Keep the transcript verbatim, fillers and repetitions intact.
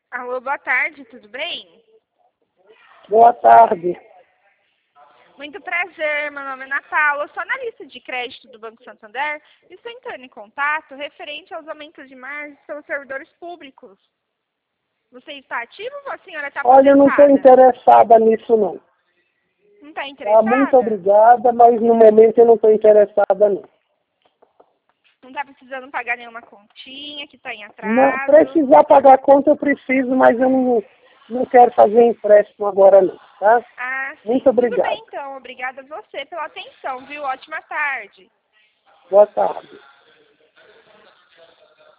Alô, boa tarde, tudo bem? Boa tarde. Muito prazer, meu nome é Ana Paula, eu sou analista de crédito do Banco Santander e estou entrando em contato referente aos aumentos de margens pelos servidores públicos. Você está ativo ou a senhora está aposentada? Olha, eu não estou interessada nisso, não. Não está Tá, interessada? muito obrigada, mas no momento eu não estou interessada, não. Não está precisando pagar nenhuma continha que está em Não atraso? precisar pagar conta eu preciso, mas eu não, não quero fazer empréstimo agora, não, tá? Ah, sim. Muito Tudo obrigado. bem, então. Obrigada a você pela atenção, viu? Ótima tarde. Boa tarde.